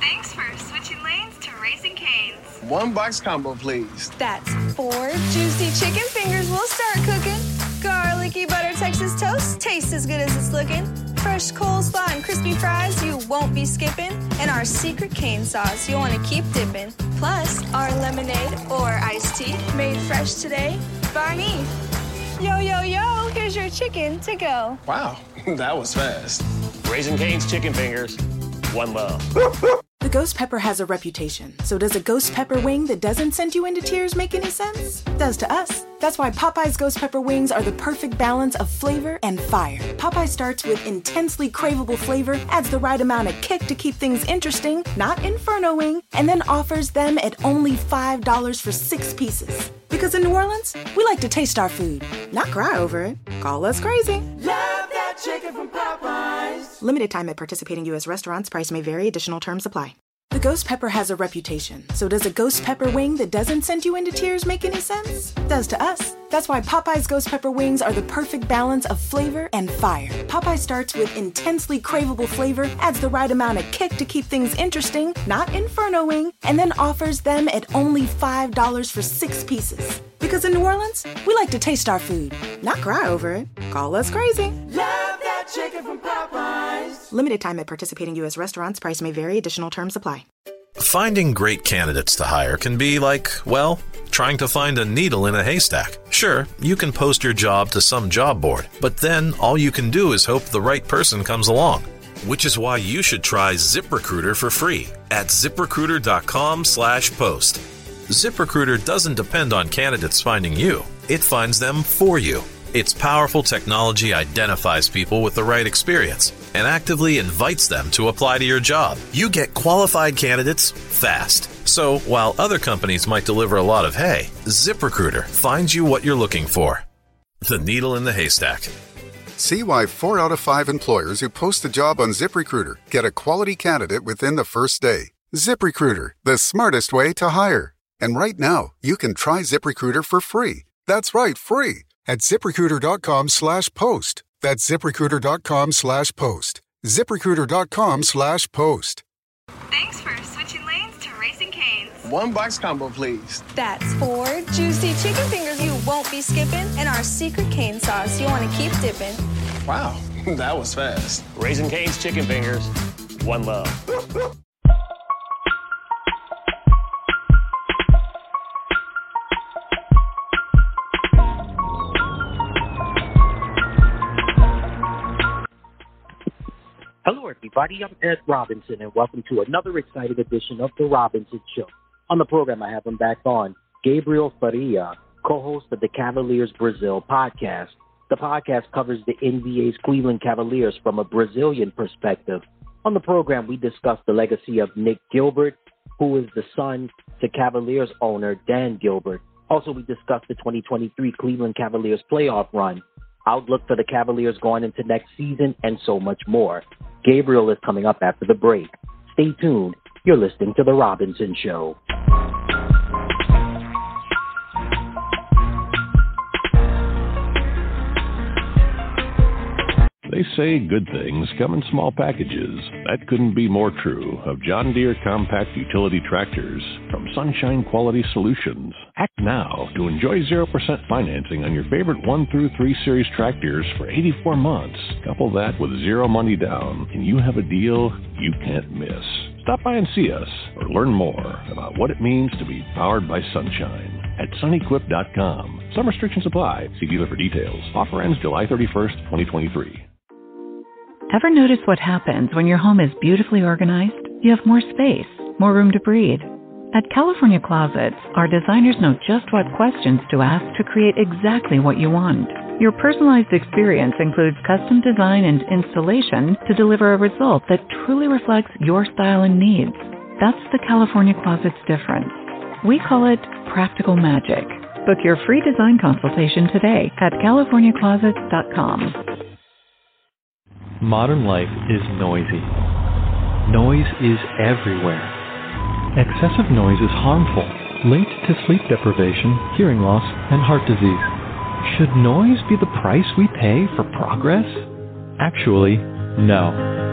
Thanks for switching lanes to Raising Cane's. One box combo, please. That's 4 juicy chicken fingers we'll start cooking. Garlicky butter Texas toast tastes as good as it's looking. Fresh coleslaw and crispy fries you won't be skipping. And our secret cane sauce you'll want to keep dipping. Plus, our lemonade or iced tea made fresh today by me. Yo, yo, yo, here's your chicken to go. Wow, that was fast. Raising Cane's chicken fingers. One love. The ghost pepper has a reputation, so does a ghost pepper wing that doesn't send you into tears make any sense? Does to us. That's why Popeye's ghost pepper wings are the perfect balance of flavor and fire. Popeye starts with intensely craveable flavor, adds the right amount of kick to keep things interesting, not Inferno wing, and then offers them at only $5 for 6 pieces. Because in New Orleans, we like to taste our food, not cry over it. Call us crazy. Love that chicken from Popeyes. Limited time at participating U.S. restaurants. Price may vary. Additional terms apply. The ghost pepper has a reputation, so does a ghost pepper wing that doesn't send you into tears make any sense? Does to us. That's why Popeye's ghost pepper wings are the perfect balance of flavor and fire. Popeye starts with intensely craveable flavor, adds the right amount of kick to keep things interesting, not Inferno wing, and then offers them at only $5 for 6 pieces. Because in New Orleans, we like to taste our food, not cry over it. Call us crazy. Love that chicken from Popeyes. Limited time at participating U.S. restaurants. Price may vary. Additional terms apply. Finding great candidates to hire can be like, well, trying to find a needle in a haystack. Sure, you can post your job to some job board, but then all you can do is hope the right person comes along. Which is why you should try ZipRecruiter for free at ZipRecruiter.com/post. ZipRecruiter doesn't depend on candidates finding you. It finds them for you. Its powerful technology identifies people with the right experience and actively invites them to apply to your job. You get qualified candidates fast. So while other companies might deliver a lot of hay, ZipRecruiter finds you what you're looking for. The needle in the haystack. See why 4 out of 5 employers who post a job on ZipRecruiter get a quality candidate within the first day. ZipRecruiter, the smartest way to hire. And right now, you can try ZipRecruiter for free. That's right, free. At ZipRecruiter.com/post. That's ZipRecruiter.com/post. ZipRecruiter.com/post. Thanks for switching lanes to Raising Cane's. One box combo, please. That's 4 juicy chicken fingers you won't be skipping. And our secret cane sauce you'll want to keep dipping. Wow, that was fast. Raising Cane's chicken fingers. One love. Hello, everybody. I'm Ed Robinson, and welcome to another exciting edition of The Robinson Show. On the program, I have him back on, Gabriel Faria, co-host of the Cavaliers Brazil podcast. The podcast covers the NBA's Cleveland Cavaliers from a Brazilian perspective. On the program, we discuss the legacy of Nick Gilbert, who is the son to Cavaliers owner Dan Gilbert. Also, we discuss the 2023 Cleveland Cavaliers playoff run, outlook for the Cavaliers going into next season, and so much more. Gabriel is coming up after the break. Stay tuned. You're listening to The Robinson Show. They say good things come in small packages. That couldn't be more true of John Deere compact utility tractors from Sunshine Quality Solutions. Act now to enjoy 0% financing on your favorite 1 through 3 series tractors for 84 months. Couple that with 0 money down, and you have a deal you can't miss. Stop by and see us or learn more about what it means to be powered by sunshine at sunequip.com. Some restrictions apply. See dealer for details. Offer ends July 31st, 2023. Ever notice what happens when your home is beautifully organized? You have more space, more room to breathe. At California Closets, our designers know just what questions to ask to create exactly what you want. Your personalized experience includes custom design and installation to deliver a result that truly reflects your style and needs. That's the California Closets difference. We call it practical magic. Book your free design consultation today at californiaclosets.com. Modern life is noisy. Noise is everywhere. Excessive noise is harmful, linked to sleep deprivation, hearing loss, and heart disease. Should noise be the price we pay for progress? Actually, no.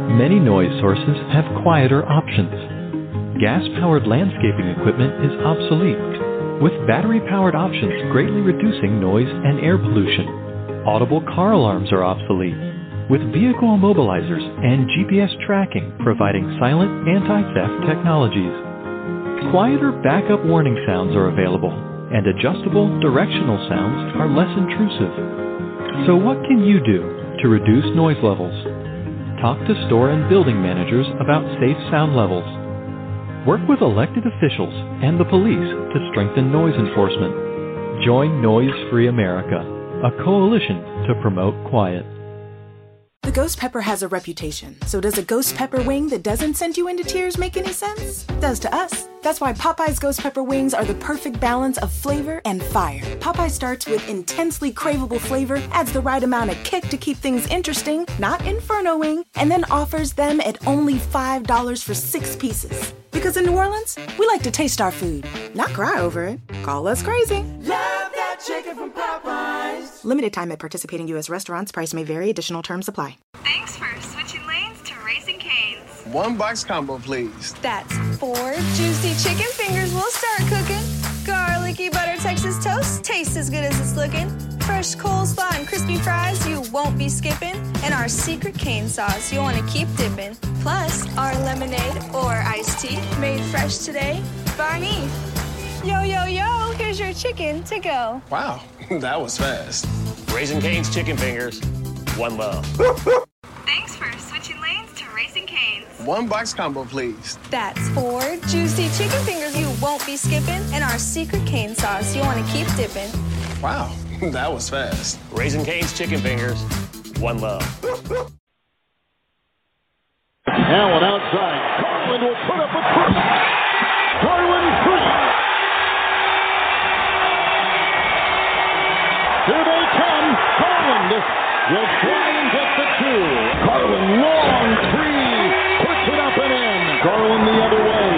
Many noise sources have quieter options. Gas-powered landscaping equipment is obsolete, with battery-powered options greatly reducing noise and air pollution. Audible car alarms are obsolete, with vehicle immobilizers and GPS tracking providing silent anti-theft technologies. Quieter backup warning sounds are available, and adjustable directional sounds are less intrusive. So what can you do to reduce noise levels? Talk to store and building managers about safe sound levels. Work with elected officials and the police to strengthen noise enforcement. Join Noise Free America, a coalition to promote quiet. The ghost pepper has a reputation, so does a ghost pepper wing that doesn't send you into tears make any sense? Does to us. That's why Popeye's ghost pepper wings are the perfect balance of flavor and fire. Popeye starts with intensely craveable flavor, adds the right amount of kick to keep things interesting, not Inferno wing, and then offers them at only $5 for 6 pieces. Because in New Orleans, we like to taste our food, not cry over it. Call us crazy. Love that chicken from Popeyes. Limited time at participating U.S. restaurants. Price may vary. Additional terms apply. Thanks for switching lanes to Raising Cane's. 1 box combo, please. That's 4 juicy chicken fingers we'll start cooking. Garlicky butter Texas toast tastes as good as it's looking. Fresh coleslaw and crispy fries you won't be skipping. And our secret cane sauce you'll want to keep dipping. Plus, our lemonade or iced tea made fresh today by me. Yo, yo, yo, here's your chicken to go. Wow, that was fast. Raising Cane's chicken fingers. One love. Thanks for switching lanes to Raising Cane's. 1 box combo, please. That's 4 juicy chicken fingers you won't be skipping. And our secret cane sauce you'll want to keep dipping. Wow, that was fast. Raising Cane's chicken fingers. One love. Allen outside. Garland will put up a three. Garland free. Here they come. Garland will try and get the 2. Garland, long three. Puts it up and in. Garland the other way.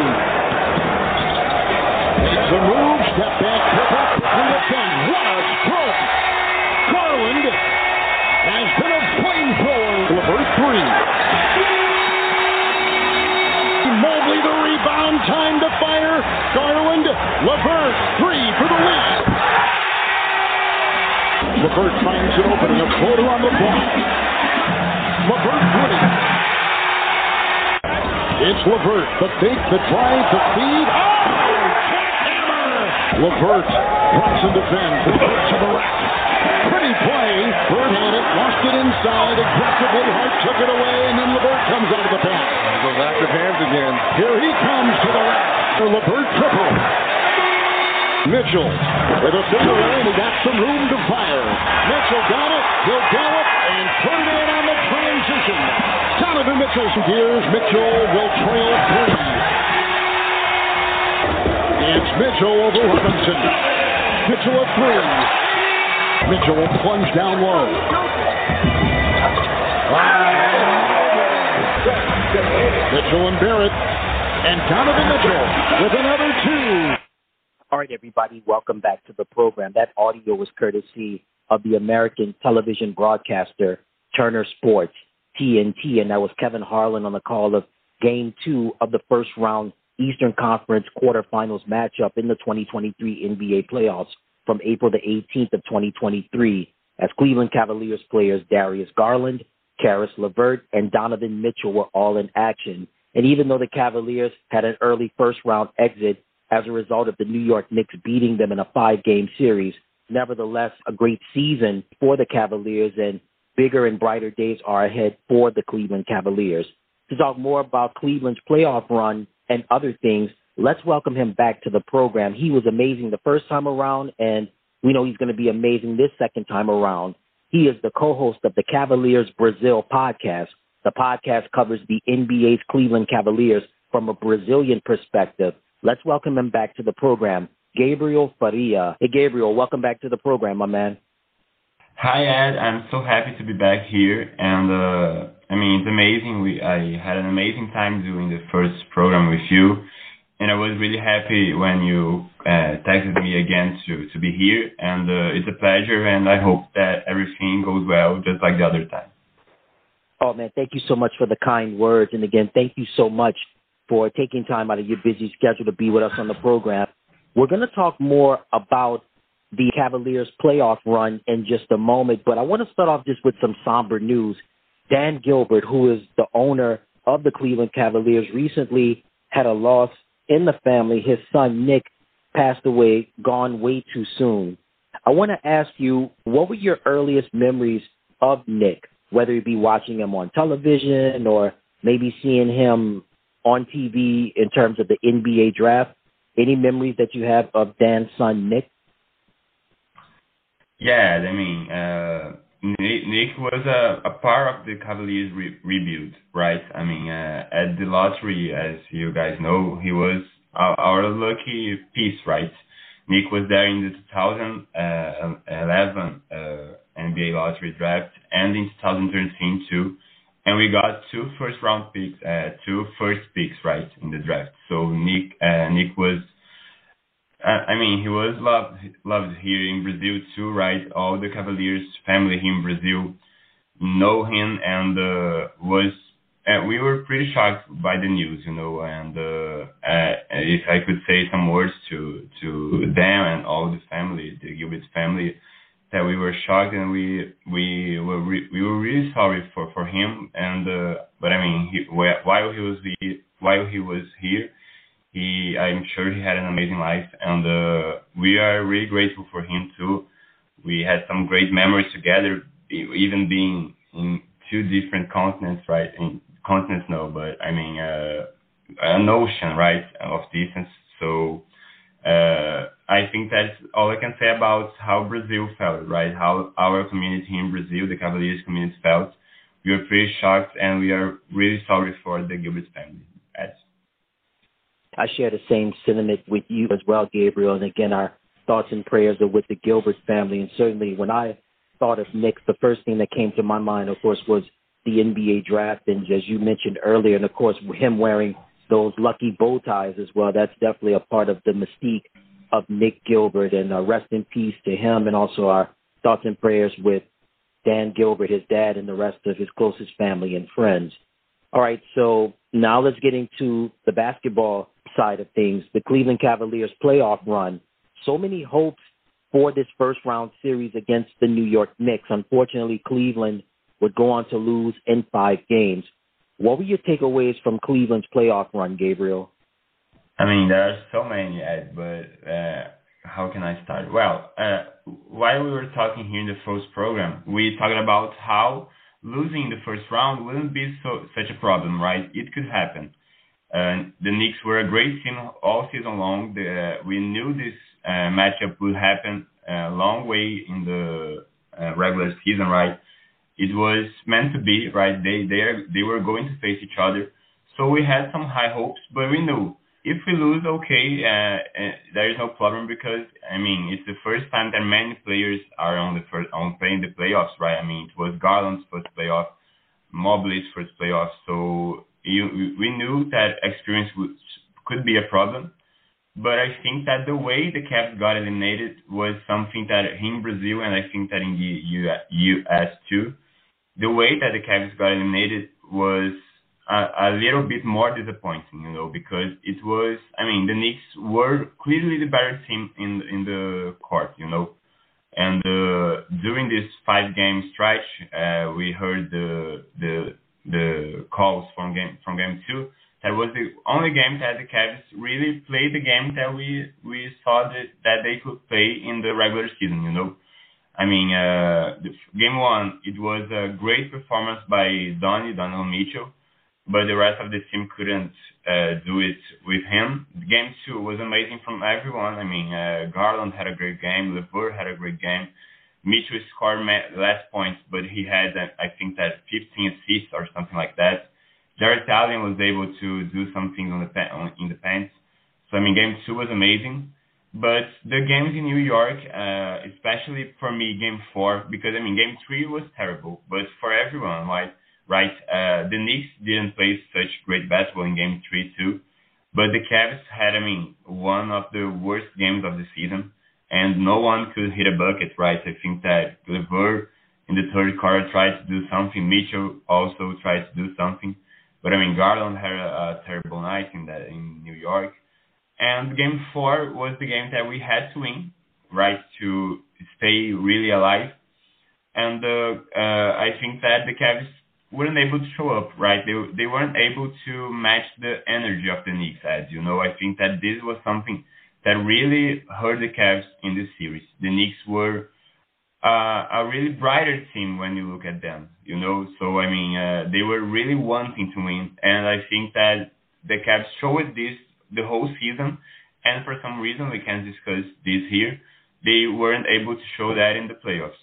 Makes a move. Step back. Pick up. And defend. What a stroke. Garland has been a flamethrower. LeVert 3. Mobley the rebound, time to fire. Garland, LeVert, 3 for the lead. LeVert finds an opening, a floater on the block. LeVert 3. It's LeVert, the fake, the drive, the feed. Oh! Hammer! LeVert drops and defends. LeVert to the rack. Pretty play. Bird had it, lost it inside, aggressively. Hart took it away, and then LeVert comes out of the pass. Goes active hands again. Here he comes to the rack. The LeVert triple. Mitchell with a fadeaway, and he got some room to fire. Mitchell got it. He'll gallop and put it in on the transition. Donovan Mitchell gears. Mitchell will trail 3. It's Mitchell over Robinson. Mitchell at 3. Mitchell will plunge down low. Mitchell and Barrett, and Donovan Mitchell with another 2. All right, everybody, welcome back to the program. That audio was courtesy of the American television broadcaster Turner Sports, TNT, and that was Kevin Harlan on the call of Game 2 of the first round Eastern Conference quarterfinals matchup in the 2023 NBA playoffs from April the 18th of 2023, as Cleveland Cavaliers players Darius Garland, Karis LeVert, and Donovan Mitchell were all in action. And even though the Cavaliers had an early first-round exit as a result of the New York Knicks beating them in a 5-game series, nevertheless, a great season for the Cavaliers, and bigger and brighter days are ahead for the Cleveland Cavaliers. To talk more about Cleveland's playoff run and other things, let's welcome him back to the program. He was amazing the first time around, and we know he's going to be amazing this second time around. He is the co-host of the Cavaliers Brazil podcast. The podcast covers the NBA's Cleveland Cavaliers from a Brazilian perspective. Let's welcome him back to the program, Gabriel Faria. Hey, Gabriel, welcome back to the program, my man. Hi, Ed. I'm so happy to be back here, and it's amazing. I had an amazing time doing the first program with you, and I was really happy when you texted me again to be here, and it's a pleasure, and I hope that everything goes well just like the other time. Oh, man, thank you so much for the kind words. And again, thank you so much for taking time out of your busy schedule to be with us on the program. We're going to talk more about the Cavaliers playoff run in just a moment, but I want to start off just with some somber news. Dan Gilbert, who is the owner of the Cleveland Cavaliers, recently had a loss in the family. His son, Nick, passed away, gone way too soon. I want to ask you, what were your earliest memories of Nick, whether it be watching him on television or maybe seeing him on TV in terms of the NBA draft? Any memories that you have of Dan's son, Nick? Yeah, I mean, Nick was a part of the Cavaliers rebuild, right? I mean, at the lottery, as you guys know, he was our lucky piece, right? Nick was there in the 2011 NBA lottery draft and in 2013 too. And we got two first picks, right, in the draft. So Nick was, he was loved here in Brazil too, right? All the Cavaliers family here in Brazil know him, and we were pretty shocked by the news, and if I could say some words to them and all the family, the Gilbert family, that we were shocked, and we were really sorry for him, and but I mean, while he was here, I'm sure he had an amazing life, and we are really grateful for him too. We had some great memories together, even being in two different continents, right? Continents, no, but I mean an ocean, right, of distance. So I think that's all I can say about how Brazil felt, right? How our community in Brazil, the Cavaliers community, felt. We were pretty shocked, and we are really sorry for the Gilbert family. I share the same sentiment with you as well, Gabriel. And again, our thoughts and prayers are with the Gilbert family. And certainly when I thought of Nick, the first thing that came to my mind, of course, was the NBA draft. And as you mentioned earlier, and of course, him wearing those lucky bow ties as well, that's definitely a part of the mystique of Nick Gilbert. And rest in peace to him, and also our thoughts and prayers with Dan Gilbert, his dad, and the rest of his closest family and friends. All right, so now let's get into the basketball side of things. The Cleveland Cavaliers playoff run. So many hopes for this first-round series against the New York Knicks. Unfortunately, Cleveland would go on to lose in 5 games. What were your takeaways from Cleveland's playoff run, Gabriel? I mean, there are so many, Ed, but how can I start? Well, while we were talking here in the first program, we talked about how losing the first round wouldn't be such a problem, right? It could happen. The Knicks were a great team all season long. We knew this matchup would happen a long way in the regular season, right? It was meant to be, right? They were going to face each other. So we had some high hopes, but we knew if we lose, okay, there is no problem, because, I mean, it's the first time that many players are on playing the playoffs, right? I mean, it was Garland's first playoff, Mobley's first playoff, so we knew that experience could be a problem. But I think that the way the Cavs got eliminated was something that in Brazil, and I think that in the U.S. too, the way that the Cavs got eliminated was a little bit more disappointing, because it was, I mean, the Knicks were clearly the better team in the court, and during this 5-game stretch, we heard the calls from game 2. That was the only game that the Cavs really played the game that we saw that they could play in the regular season, I mean, game 1, it was a great performance by Donovan Mitchell, but the rest of the team couldn't do it with him. Game 2 was amazing from everyone. I mean, Garland had a great game. LeVert had a great game. Mitchell scored less points, but he had, I think, that 15 assists or something like that. Jarrett Allen was able to do some things in the paint. So, I mean, game 2 was amazing. But the games in New York, especially for me, game 4, because, I mean, game 3 was terrible. But for everyone, right, the Knicks didn't play such great basketball in game 3 too. But the Cavs had, I mean, one of the worst games of the season. And no one could hit a bucket, right? I think that LeVert, in the third quarter tried to do something. Mitchell also tried to do something. But, I mean, Garland had a terrible night in New York. And Game 4 was the game that we had to win, right, to stay really alive. And I think that the Cavs weren't able to show up, right? They weren't able to match the energy of the Knicks, as you know. I think that this was something that really hurt the Cavs in this series. The Knicks were a really brighter team when you look at them, you know. So, I mean, they were really wanting to win. And I think that the Cavs showed this the whole season. And for some reason, we can discuss this here, they weren't able to show that in the playoffs.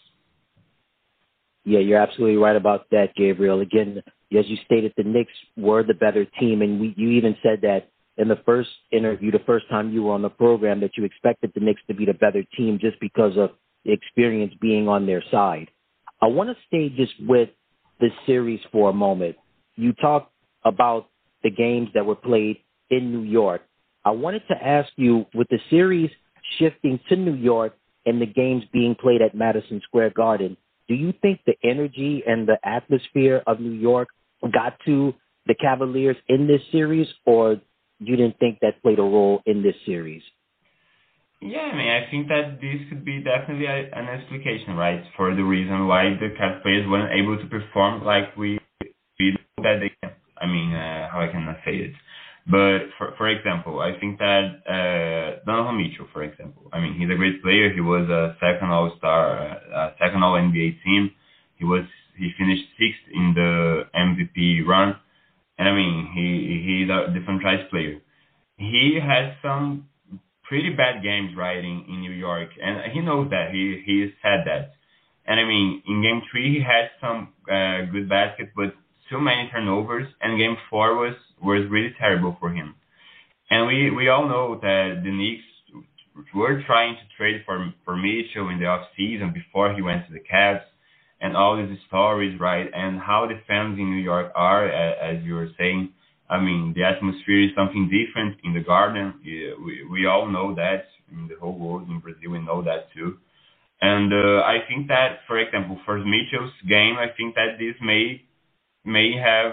Yeah, you're absolutely right about that, Gabriel. Again, as you stated, the Knicks were the better team. And you even said that in the first interview, the first time you were on the program, that you expected the Knicks to be the better team just because of the experience being on their side. I want to stay just with the series for a moment. You talked about the games that were played in New York. I wanted to ask you, with the series shifting to New York and the games being played at Madison Square Garden, do you think the energy and the atmosphere of New York got to the Cavaliers in this series, or you didn't think that played a role in this series? Yeah, I mean, I think that this could be definitely an explication, right, for the reason why the Cavs players weren't able to perform like we know that they can. I mean, how I can say it? But, for example, I think that Donovan Mitchell, for example, I mean, he's a great player. He was a second All-Star, second All-NBA team. He finished sixth in the MVP run. And, I mean, he's a franchise player. He had some pretty bad games, right, in New York. And he knows that. He said that. And, I mean, in Game 3, he had some good baskets, but too many turnovers. And Game 4 was really terrible for him. And we all know that the Knicks were trying to trade for Mitchell in the offseason before he went to the Cavs, and all these stories, right, and how the fans in New York are, as you were saying. I mean, the atmosphere is something different in the Garden. We all know that. In the whole world, in Brazil, we know that too. And I think that, for example, for Mitchell's game, I think that this may have,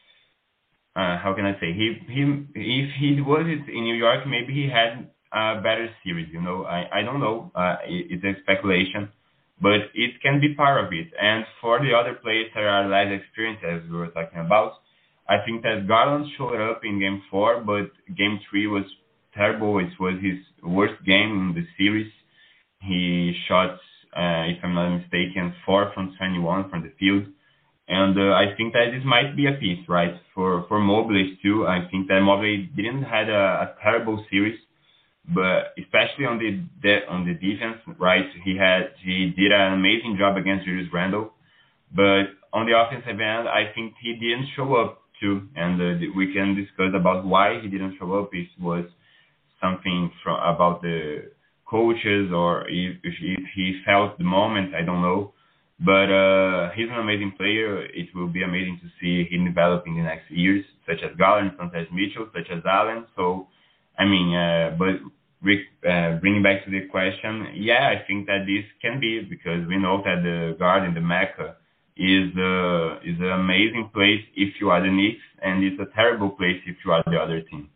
how can I say, if he was in New York, maybe he had a better series, you know. I don't know. It's a speculation, but it can be part of it. And for the other players that are less experienced, as we were talking about, I think that Garland showed up in Game 4, but Game 3 was terrible. It was his worst game in the series. He shot, if I'm not mistaken, 4 from 21 from the field. And I think that this might be a piece, right, for Mobley too. I think that Mobley didn't have a terrible series, but especially on the defense, right, he did an amazing job against Julius Randle. But on the offensive end, I think he didn't show up too, and we can discuss about why he didn't show up. If it was something about the coaches, or if he felt the moment, I don't know. But he's an amazing player. It will be amazing to see him develop in the next years, such as Garland, such as Mitchell, such as Allen. So, I mean, but Rick, bringing back to the question, yeah, I think that this can be, because we know that the Garden, the Mecca, is an amazing place if you are the Knicks, and it's a terrible place if you are the other team.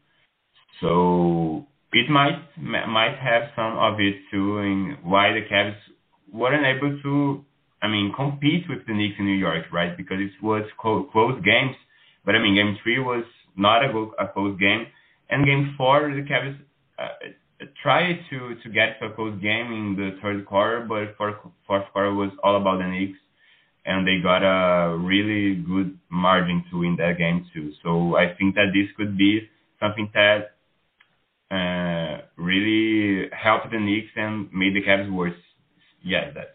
So it might have some of it too in why the Cavs weren't able to, I mean, compete with the Knicks in New York, right? Because it was close games. But, I mean, Game 3 was not a close game. And Game 4, the Cavs tried to get to a close game in the third quarter, but fourth quarter was all about the Knicks. And they got a really good margin to win that game too. So I think that this could be something that really helped the Knicks and made the Cavs worse. Yeah, that's.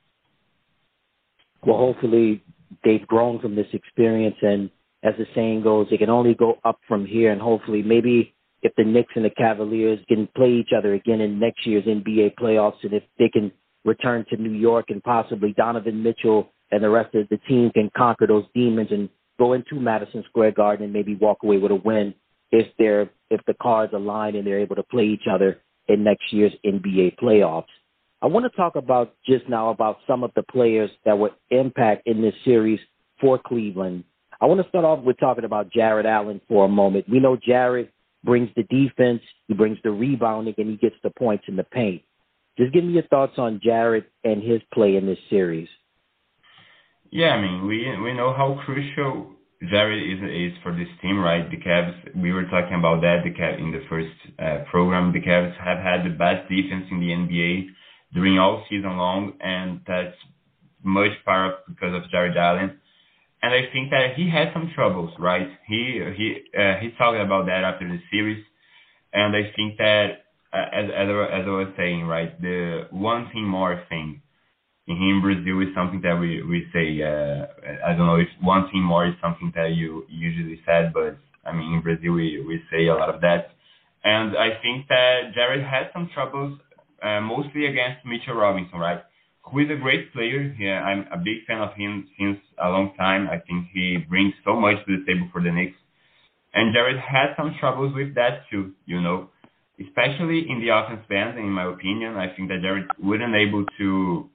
Well, hopefully they've grown from this experience, and as the saying goes, it can only go up from here. And hopefully, maybe if the Knicks and the Cavaliers can play each other again in next year's NBA playoffs, and if they can return to New York, and possibly Donovan Mitchell and the rest of the team can conquer those demons and go into Madison Square Garden and maybe walk away with a win, if the cards align and they're able to play each other in next year's NBA playoffs. I want to talk about just now about some of the players that would impact in this series for Cleveland. I want to start off with talking about Jarrett Allen for a moment. We know Jarrett brings the defense, he brings the rebounding, and he gets the points in the paint. Just give me your thoughts on Jarrett and his play in this series. Yeah, I mean, we know how crucial Jarrett is for this team, right? The Cavs, we were talking about that in the first program. The Cavs have had the best defense in the NBA during all season long, and that's much part of because of Jarrett Allen. And I think that he had some troubles, right? He talked about that after the series, and I think that as I was saying, right, the one thing more thing in Brazil is something that we say. I don't know if one thing more is something that you usually said, but I mean in Brazil we say a lot of that, and I think that Jarrett had some troubles, mostly against Mitchell Robinson, right? Who is a great player. Yeah, I'm a big fan of him since a long time. I think he brings so much to the table for the Knicks. And Jarrett had some troubles with that too, especially in the offense end, in my opinion. I think that Jarrett wasn't able to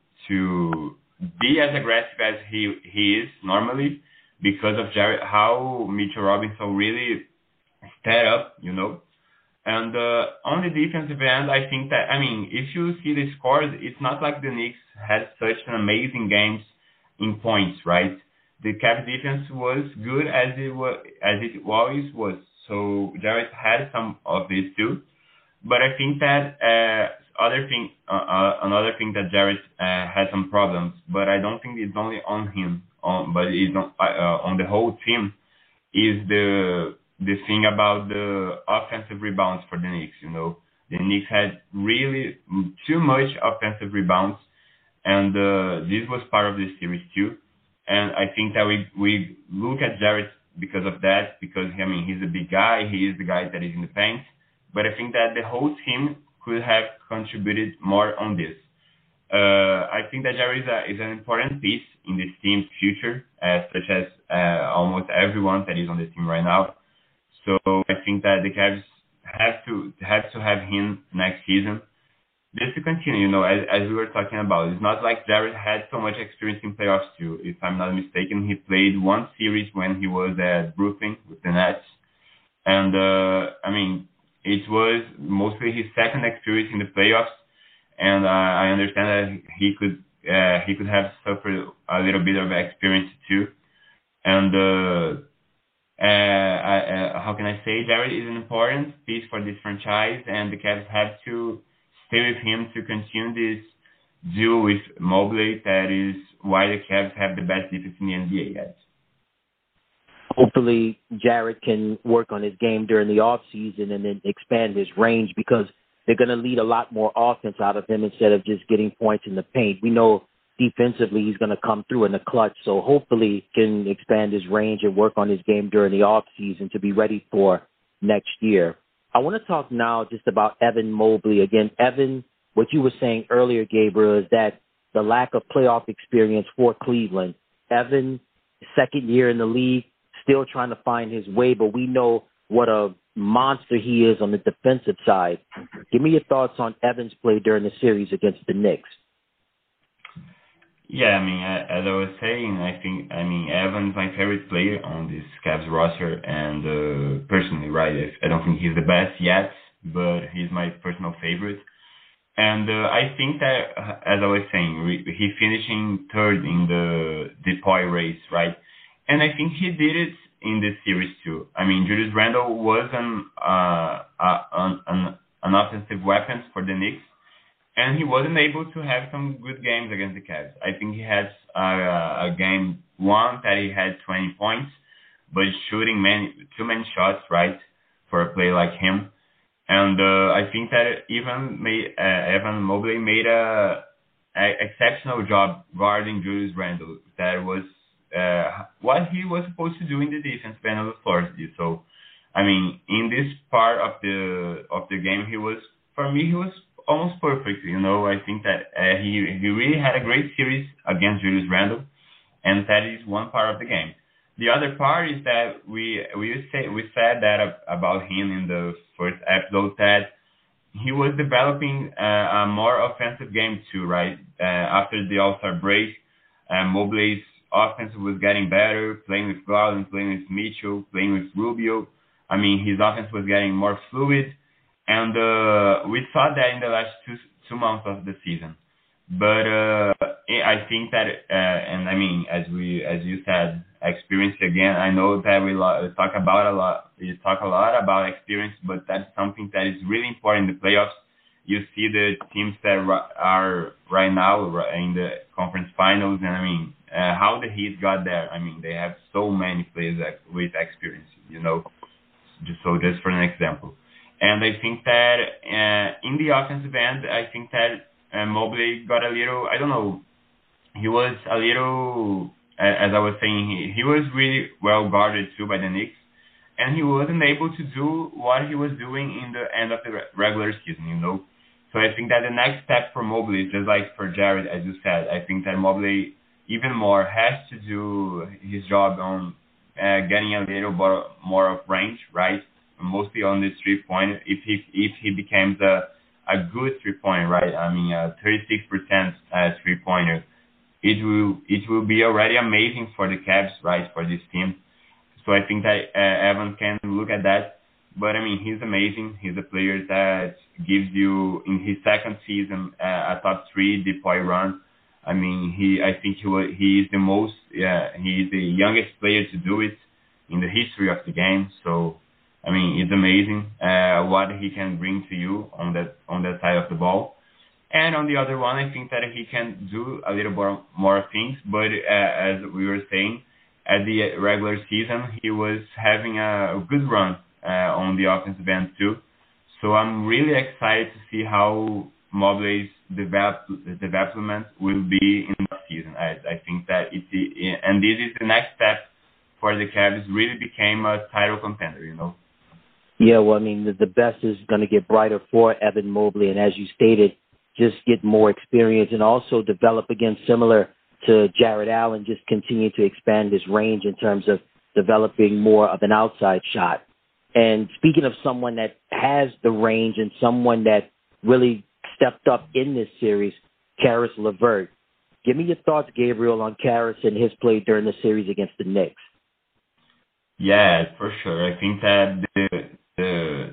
be as aggressive as he is normally because of how Mitchell Robinson really stepped up, And on the defensive end, I think that, if you see the scores, it's not like the Knicks had such an amazing games in points, right? The Cavs defense was good as it always was. So Jarrett had some of these too. But I think that another thing that Jarrett had some problems, but I don't think it's only on him, but it's on the whole team, is the thing about the offensive rebounds for the Knicks. The Knicks had really too much offensive rebounds, and this was part of the series too. And I think that we look at Jarrett because of that, because he's a big guy, he is the guy that is in the paint. But I think that the whole team could have contributed more on this. I think that Jarrett is an important piece in this team's future, such as almost everyone that is on the team right now. So I think that the Cavs have to have him next season. Just to continue, as we were talking about, it's not like Jarrett had so much experience in playoffs too. If I'm not mistaken, he played one series when he was at Brooklyn with the Nets. And, it was mostly his second experience in the playoffs. And I understand that he could have suffered a little bit of experience too. And how can I say, Jarrett is an important piece for this franchise, and the Cavs have to stay with him to continue this duel with Mobley. That is why the Cavs have the best defense in the NBA yet. Hopefully, Jarrett can work on his game during the offseason and then expand his range, because they're going to lead a lot more offense out of him instead of just getting points in the paint. We know defensively he's going to come through in the clutch, so hopefully he can expand his range and work on his game during the offseason to be ready for next year. I want to talk now just about Evan Mobley. Again, Evan, what you were saying earlier, Gabriel, is that the lack of playoff experience for Cleveland. Evan, second year in the league, still trying to find his way, but we know what a monster he is on the defensive side. Give me your thoughts on Evan's play during the series against the Knicks. Yeah, as I was saying, I think, Evan's my favorite player on this Cavs roster, and personally, right, I don't think he's the best yet, but he's my personal favorite. And I think that, as I was saying, he finishing third in the DPOY race, right? And I think he did it in this series too. Julius Randle was an offensive weapon for the Knicks, and he wasn't able to have some good games against the Cavs. I think he had a game one that he had 20 points, but shooting too many shots, right, for a player like him. And I think that Evan Mobley made a exceptional job guarding Julius Randle. That was what he was supposed to do in the defense end of the floor. So, in this part of the game, he was almost perfect. I think that he really had a great series against Julius Randle, and that is one part of the game. The other part is that we said that about him in the first episode, that he was developing a more offensive game too, right? After the All-Star break, Mobley's offense was getting better, playing with Garland, playing with Mitchell, playing with Rubio. I mean, his offense was getting more fluid, and we saw that in the last two months of the season. But I think that, and I mean, as you said, experience again. I know that we talk a lot about experience, but that's something that is really important in the playoffs. You see the teams that are right now in the conference finals, and I mean, how the Heat got there. I mean, they have so many players with experience, you know. Just for an example, and I think that in the offensive end, I think that Mobley got a little. I don't know. He was a little, as I was saying, he was really well guarded too by the Knicks, and he wasn't able to do what he was doing in the end of the regular season, you know. So I think that the next step for Mobley is just like for Jared, as you said. I think that Mobley even more has to do his job on getting a little more of range, right? Mostly on the 3-point. If he becomes a good 3-pointer, right? I mean, 36% 3-pointer. It will be already amazing for the Cavs, right? For this team. So I think that Evan can look at that. But I mean, he's amazing. He's a player that gives you in his second season a top 3 DPOY run. I mean, I think he is the youngest player to do it in the history of the game. So, I mean, it's amazing what he can bring to you on that side of the ball. And on the other one, I think that he can do a little more things. But as we were saying, at the regular season, he was having a good run on the offensive end too. So I'm really excited to see how Mobley's development will be in the season. I think that and this is the next step for the Cavs. Really became a title contender, you know. Yeah, well, I mean, the best is going to get brighter for Evan Mobley, and as you stated, just get more experience and also develop again, similar to Jared Allen, just continue to expand his range in terms of developing more of an outside shot. And speaking of someone that has the range and someone that really stepped up in this series, Caris LeVert. Give me your thoughts, Gabriel, on Caris and his play during the series against the Knicks. Yeah, for sure. I think that the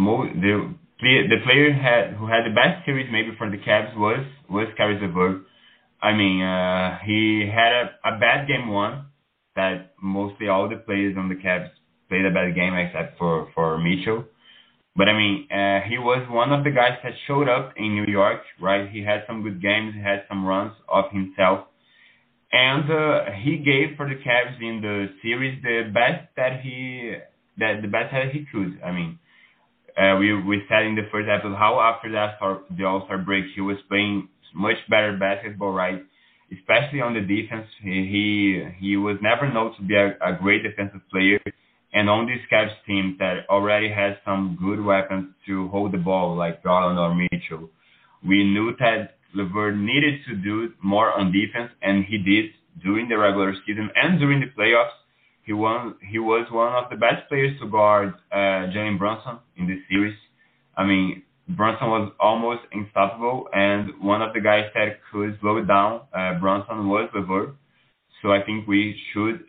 player who had the best series maybe for the Cavs was Caris LeVert. I mean, he had a bad game 1 that mostly all the players on the Cavs played a bad game except for Mitchell. But I mean, he was one of the guys that showed up in New York, right? He had some good games, he had some runs of himself. And he gave for the Cavs in the series the best that he could. I mean, we said in the first episode how after the All-Star break he was playing much better basketball, right? Especially on the defense. He was never known to be a great defensive player. And on this Cavs team that already has some good weapons to hold the ball, like Garland or Mitchell, we knew that LeVert needed to do more on defense, and he did during the regular season and during the playoffs. He was one of the best players to guard Jalen Brunson in this series. I mean, Brunson was almost unstoppable, and one of the guys that could slow it down, Brunson, was LeVert. So I think we should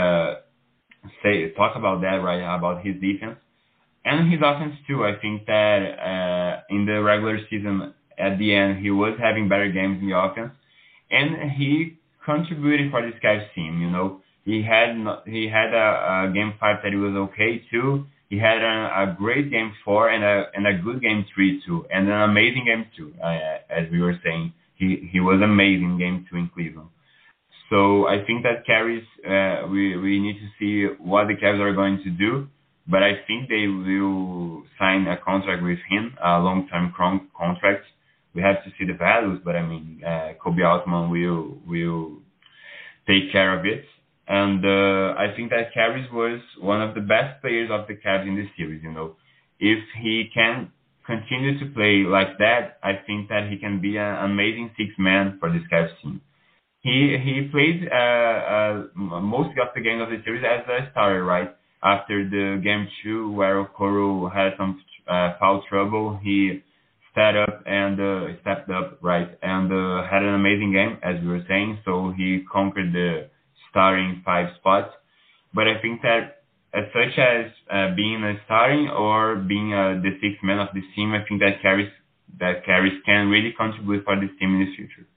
talk about that, right, about his defense and his offense too. I think that in the regular season, at the end, he was having better games in the offense, and he contributed for this Cavs team. You know, he had a game 5 that he was okay too. He had a great game 4 and a good game 3 too, and an amazing game 2. As we were saying, he was amazing game 2 in Cleveland. So I think that Caris, we need to see what the Cavs are going to do, but I think they will sign a contract with him, a long-term contract. We have to see the values, but I mean, Kobe Altman will take care of it. And I think that Caris was one of the best players of the Cavs in this series, you know. If he can continue to play like that, I think that he can be an amazing 6th man for this Cavs team. He played most of the games of the series as a starter, right? After the game 2, where Okoro had some foul trouble, he stepped up, right, and had an amazing game, as we were saying. So he conquered the starting 5 spots. But I think that as such as being a starting or being the 6th man of this team, I think that Caris can really contribute for this team in the future.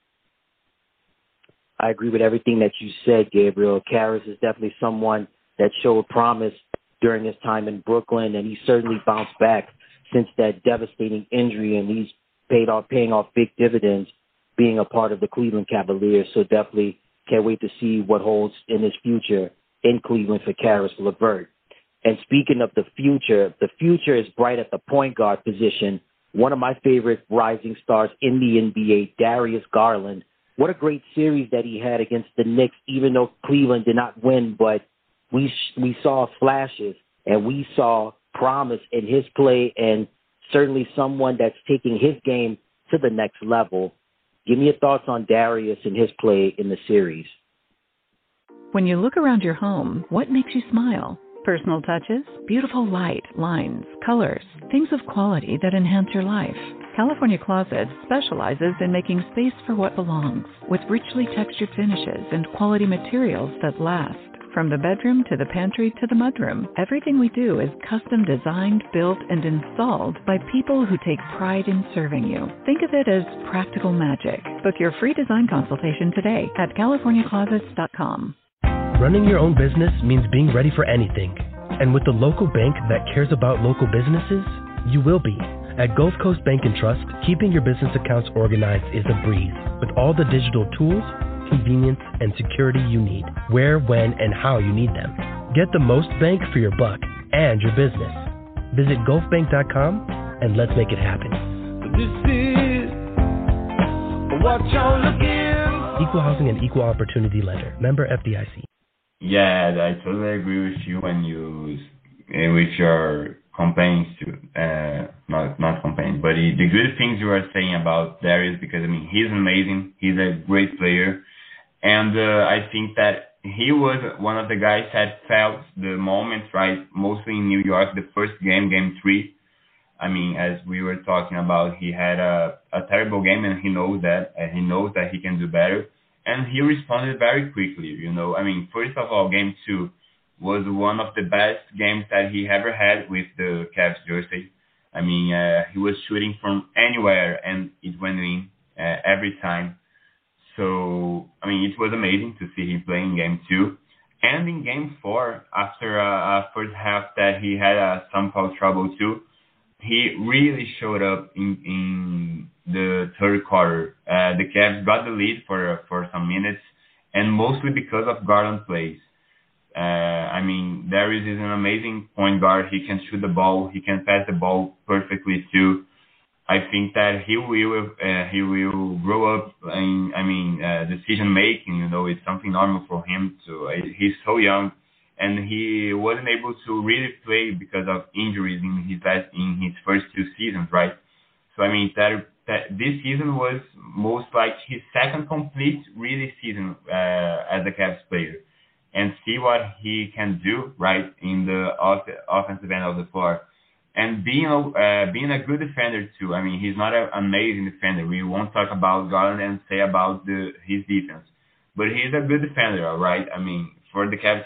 I agree with everything that you said, Gabriel. Caris is definitely someone that showed promise during his time in Brooklyn, and he certainly bounced back since that devastating injury, and he's paying off big dividends being a part of the Cleveland Cavaliers. So definitely can't wait to see what holds in his future in Cleveland for Caris LeVert. And speaking of the future is bright at the point guard position. One of my favorite rising stars in the NBA, Darius Garland. What a great series that he had against the Knicks, even though Cleveland did not win, but we saw flashes and we saw promise in his play, and certainly someone that's taking his game to the next level. Give me your thoughts on Darius and his play in the series. When you look around your home, what makes you smile? Personal touches, beautiful light, lines, colors, things of quality that enhance your life. California Closets specializes in making space for what belongs, with richly textured finishes and quality materials that last. From the bedroom to the pantry to the mudroom, everything we do is custom designed, built, and installed by people who take pride in serving you. Think of it as practical magic. Book your free design consultation today at CaliforniaClosets.com. Running your own business means being ready for anything. And with the local bank that cares about local businesses, you will be. At Gulf Coast Bank & Trust, keeping your business accounts organized is a breeze. With all the digital tools, convenience, and security you need, where, when, and how you need them. Get the most bank for your buck and your business. Visit gulfbank.com and let's make it happen. This is what you're looking. Equal housing and equal opportunity lender. Member FDIC. Yeah, I totally agree with you when you with your complaints to not complaints, but the good things you are saying about Darius, because I mean he's amazing, he's a great player, and I think that he was one of the guys that felt the moment, right? Mostly in New York, the first game 3. I mean, as we were talking about, he had a terrible game, and he knows that he can do better. And he responded very quickly, you know. I mean, first of all, game 2 was one of the best games that he ever had with the Cavs jersey. I mean, he was shooting from anywhere, and it went in every time. So, I mean, it was amazing to see him play in game 2. And in game 4, after a first half that he had some foul trouble too, he really showed up in the third quarter. The Cavs got the lead for some minutes, and mostly because of Garland plays. I mean, Darius is an amazing point guard. He can shoot the ball. He can pass the ball perfectly too. I think that he will grow up in, decision making. You know, it's something normal for him to. He's so young. And he wasn't able to really play because of injuries in his first 2 seasons, right? So I mean that this season was most like his second complete really season as a Cavs player, and see what he can do right in the offensive end of the floor, and being a good defender too. I mean, he's not an amazing defender. We won't talk about Garland and say about his defense, but he's a good defender, all right? I mean, for the Cavs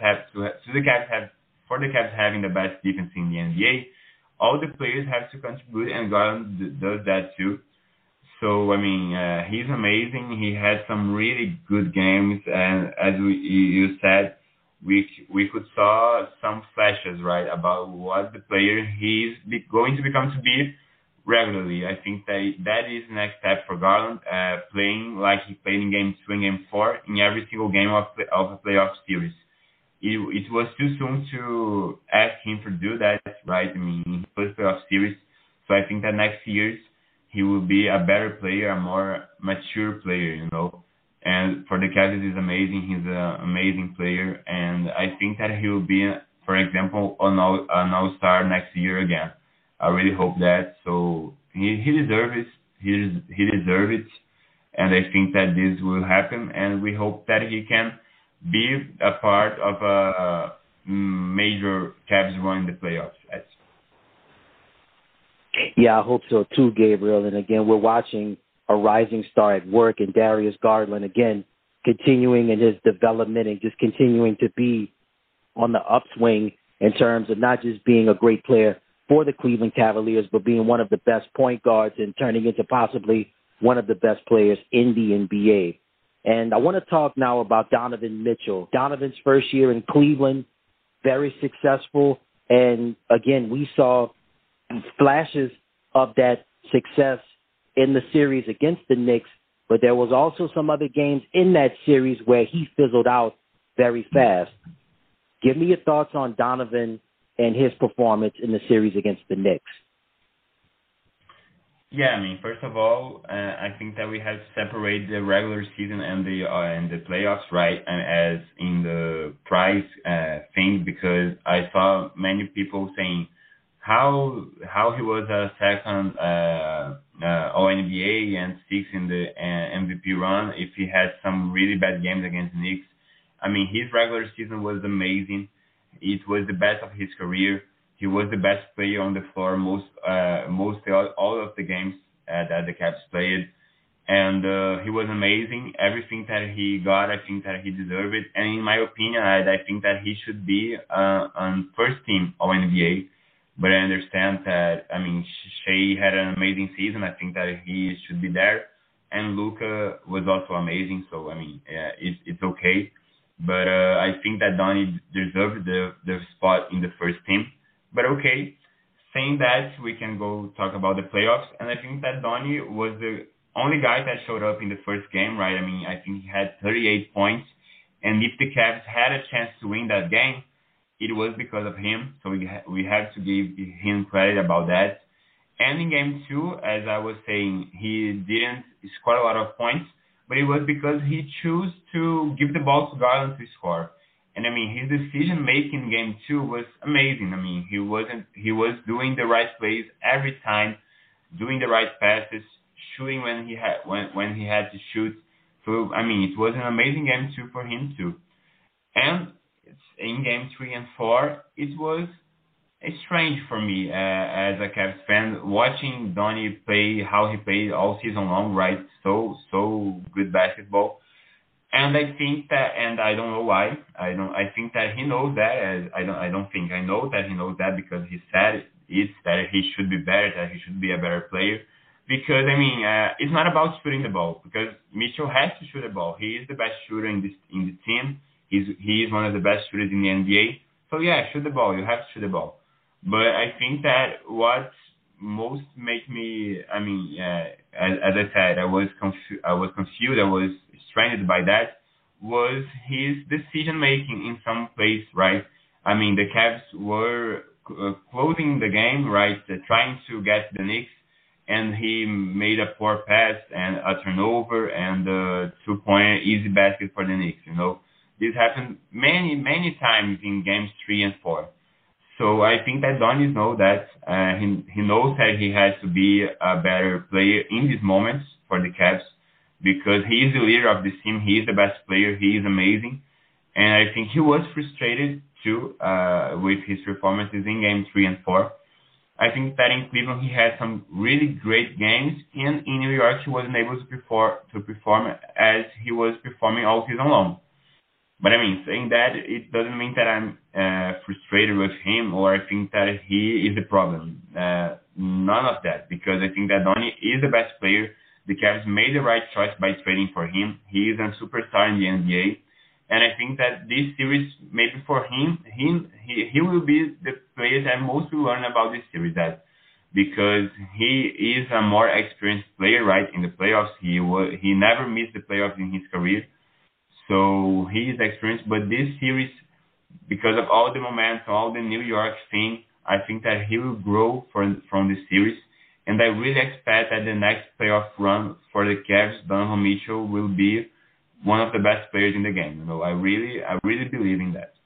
having the best defense in the NBA, all the players have to contribute, and Garland does that too. So I mean, he's amazing. He had some really good games, and as you said, we could saw some flashes, right, about what the player he's going to become to be regularly. I think that is the next step for Garland, playing like he played in game 2 and game 4 in every single game of a playoff series. It was too soon to ask him to do that, right? I mean, in his first playoff series. So I think that next year he will be a better player, a more mature player, you know. And for the Cavs, he's amazing. He's an amazing player, and I think that he will be, for example, an all-star next year again. I really hope that. So he deserves it. He deserves it, and I think that this will happen. And we hope that he can be a part of a major Cavs run in the playoffs. Yeah, I hope so too, Gabriel. And again, we're watching a rising star at work in Darius Garland, again, continuing in his development and just continuing to be on the upswing in terms of not just being a great player for the Cleveland Cavaliers, but being one of the best point guards and turning into possibly one of the best players in the NBA. And I want to talk now about Donovan Mitchell. Donovan's first year in Cleveland, very successful. And again, we saw flashes of that success in the series against the Knicks, but there was also some other games in that series where he fizzled out very fast. Give me your thoughts on Donovan and his performance in the series against the Knicks. Yeah, I mean, first of all, I think that we have to separate the regular season and the playoffs, right? As in the prize thing, because I saw many people saying how he was a second All-NBA and sixth in the MVP run if he had some really bad games against the Knicks. I mean, his regular season was amazing. It was the best of his career. He was the best player on the floor all of the games that the Cavs played. And he was amazing. Everything that he got, I think that he deserved it. And in my opinion, I think that he should be on first team All-NBA. But I understand that, I mean, Shea had an amazing season. I think that he should be there. And Luka was also amazing. So, I mean, yeah, it's okay. But I think that Donnie deserved the spot in the first team. But okay, saying that, we can go talk about the playoffs. And I think that Donnie was the only guy that showed up in the first game, right? I mean, I think he had 38 points. And if the Cavs had a chance to win that game, it was because of him. So we have to give him credit about that. And in game 2, as I was saying, he didn't score a lot of points, but it was because he chose to give the ball to Garland to score. And I mean, his decision making in game 2 was amazing. I mean, he was doing the right plays every time, doing the right passes, shooting when he had to shoot. So I mean, it was an amazing game 2 for him too. And in game 3 and 4, it was strange for me as a Cavs fan watching Donnie play how he played all season long, right? So good basketball. And I think that, and I don't know why. I think that he knows that. I know that he knows that because he said that he should be better, that he should be a better player. Because I mean, it's not about shooting the ball. Because Mitchell has to shoot the ball. He is the best shooter in the team. He is one of the best shooters in the NBA. So yeah, shoot the ball. You have to shoot the ball. But I think that what most made me, I mean, as I said, I was confused. I was stranded by that. Was his decision making in some place, right? I mean, the Cavs were closing the game, right, trying to get the Knicks, and he made a poor pass and a turnover and a 2-point easy basket for the Knicks. You know, this happened many times in games 3 and 4. So I think that Donnie knows that. He knows that he has to be a better player in these moments for the Cavs because he is the leader of this team. He is the best player. He is amazing. And I think he was frustrated too with his performances in game 3 and 4. I think that in Cleveland he had some really great games, and in New York he wasn't able to perform as he was performing all season long. But I mean, saying that, it doesn't mean that I'm frustrated with him or I think that he is the problem. None of that, because I think that Donnie is the best player. The Cavs made the right choice by trading for him. He is a superstar in the NBA. And I think that this series, maybe for him, he will be the player that most will learn about this series. That because he is a more experienced player, right? In the playoffs, he never missed the playoffs in his career. So he is experienced, but this series, because of all the momentum, all the New York thing, I think that he will grow from this series. And I really expect that the next playoff run for the Cavs, Donovan Mitchell will be one of the best players in the game. You know, I really believe in that.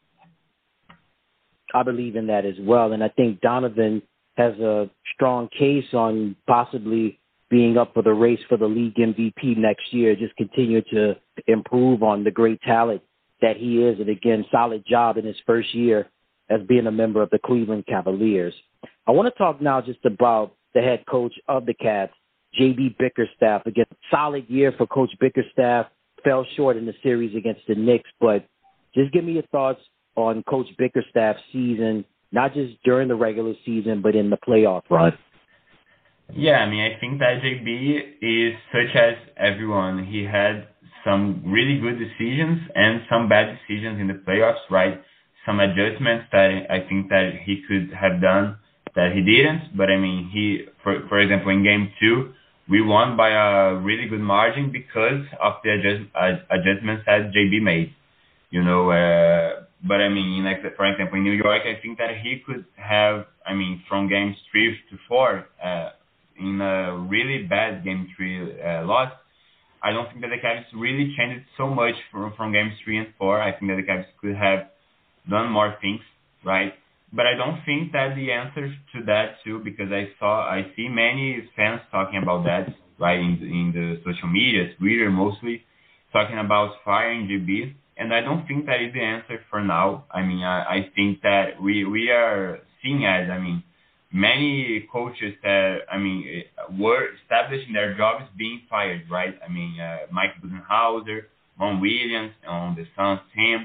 I believe in that as well. And I think Donovan has a strong case on possibly being up for the race for the league MVP next year, just continue to improve on the great talent that he is. And again, solid job in his first year as being a member of the Cleveland Cavaliers. I want to talk now just about the head coach of the Cavs, J.B. Bickerstaff. Again, solid year for Coach Bickerstaff. Fell short in the series against the Knicks, but just give me your thoughts on Coach Bickerstaff's season, not just during the regular season, but in the playoff run. Yeah, I mean, I think that JB is such as everyone. He had some really good decisions and some bad decisions in the playoffs, right? Some adjustments that I think that he could have done that he didn't. But I mean, for example, in game 2, we won by a really good margin because of the adjustments that JB made, you know. But I mean, like for example, in New York, I think that he could have, I mean, from games 3 to 4, in a really bad game 3 loss, I don't think that the Cavs really changed so much from games 3 and 4. I think that the Cavs could have done more things, right? But I don't think that the answer to that too, because I see many fans talking about that, right, in the social media, Twitter mostly, talking about firing JB, and I don't think that is the answer for now. I mean, I think that we are seeing as, I mean, many coaches that, I mean, were established in their jobs being fired, right? I mean, Mike Budenholzer, Ron Williams on the Suns team,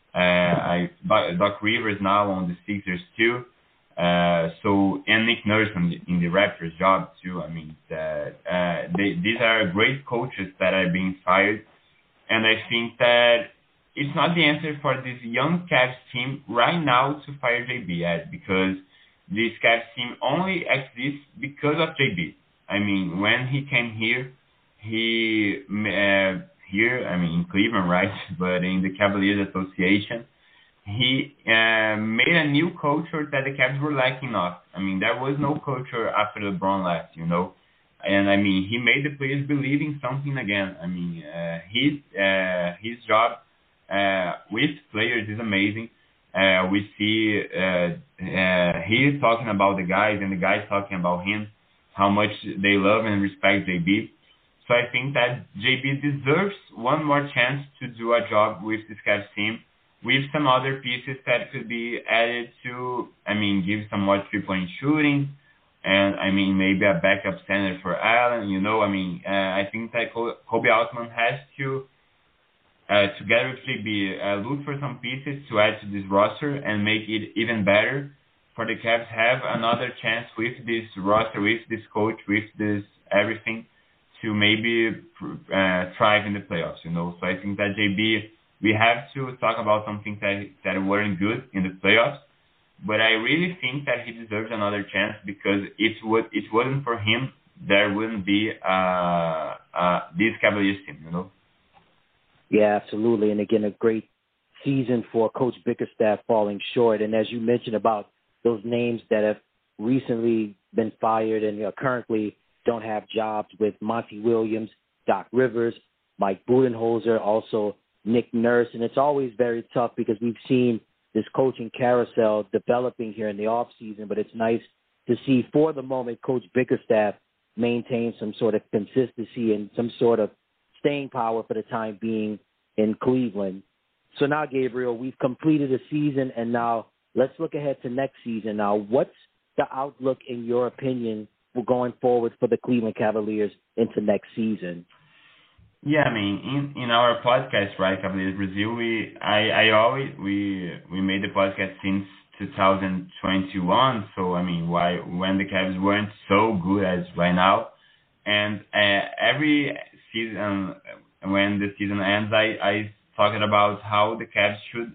Doc Rivers now on the Sixers too. And Nick Nurse in the Raptors job too. I mean, these are great coaches that are being fired, and I think that it's not the answer for this young Cavs team right now to fire JB, because this Cavs team only exists because of JB. I mean, when he came here, I mean, in Cleveland, right, but in the Cavaliers Association, he made a new culture that the Cavs were lacking of. I mean, there was no culture after LeBron left, you know. And, I mean, he made the players believe in something again. I mean, his job with players is amazing. We see he talking about the guys and the guys talking about him, how much they love and respect JB. So I think that JB deserves one more chance to do a job with this Cavs team, with some other pieces that could be added to, I mean, give some more three-point shooting, and, I mean, maybe a backup center for Allen, you know. I mean, I think that Kobe Altman has to, together with JB, look for some pieces to add to this roster and make it even better for the Cavs have another chance with this roster, with this coach, with this everything, to maybe thrive in the playoffs, you know. So I think that JB, we have to talk about some things that weren't good in the playoffs, but I really think that he deserves another chance, because it wasn't for him, there wouldn't be this Cavaliers team, you know. Yeah, absolutely. And again, a great season for Coach Bickerstaff falling short. And as you mentioned about those names that have recently been fired and currently don't have jobs, with Monty Williams, Doc Rivers, Mike Budenholzer, also Nick Nurse. And it's always very tough because we've seen this coaching carousel developing here in the offseason, but it's nice to see for the moment Coach Bickerstaff maintain some sort of consistency and some sort of staying power for the time being in Cleveland. So now, Gabriel, we've completed a season, and now let's look ahead to next season. Now, what's the outlook, in your opinion, going forward for the Cleveland Cavaliers into next season? Yeah, I mean, in our podcast, right, Cavaliers Brazil, we made the podcast since 2021. So I mean, when the Cavs weren't so good as right now, and every season, when the season ends, I talked about how the Cavs should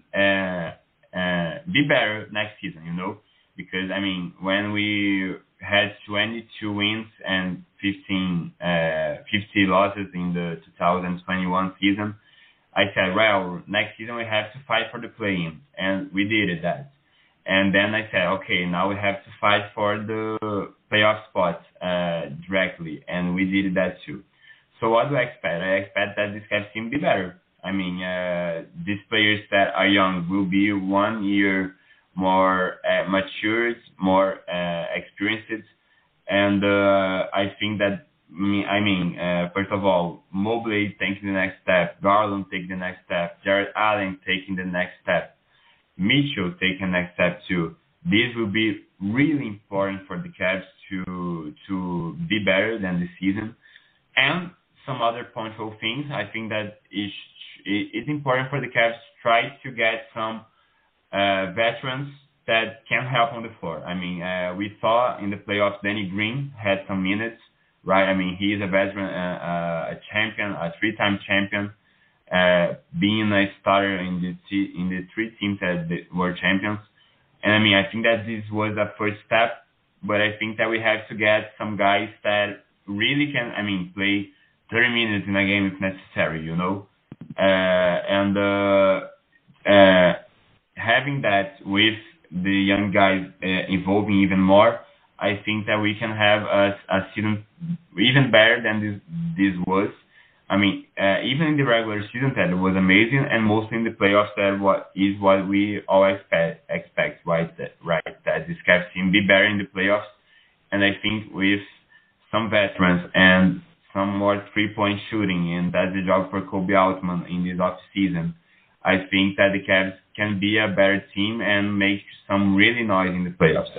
be better next season, you know, because I mean, when we had 22 wins and 50 losses in the 2021 season, I said, well, next season we have to fight for the play-in, and we did that. And then I said, okay, now we have to fight for the playoff spot directly, and we did that too. So what do I expect? I expect that this Cavs team be better. I mean, these players that are young will be 1 year more matured, more experienced, and I think that, first of all, Mobley taking the next step, Garland taking the next step, Jared Allen taking the next step, Mitchell taking the next step too. These will be really important for the Cavs to be better than the season. And some other punctual things, I think that it's important for the Cavs to try to get some veterans that can help on the floor. I mean, we saw in the playoffs Danny Green had some minutes, right? I mean, he is a veteran, a champion, a three-time champion, being a starter in the three teams that were champions. And I mean, I think that this was a first step, but I think that we have to get some guys that really can, I mean, play 30 minutes in a game if necessary, you know? Having that with the young guys evolving even more, I think that we can have a season even better than this was. I mean, even in the regular season, that was amazing, and mostly in the playoffs, that what we all expect, right? That this Cavs team be better in the playoffs, and I think with some veterans and some more three-point shooting, and that's the job for Kobe Altman in this off-season, I think that the Cavs can be a better team and make some really noise in the playoffs.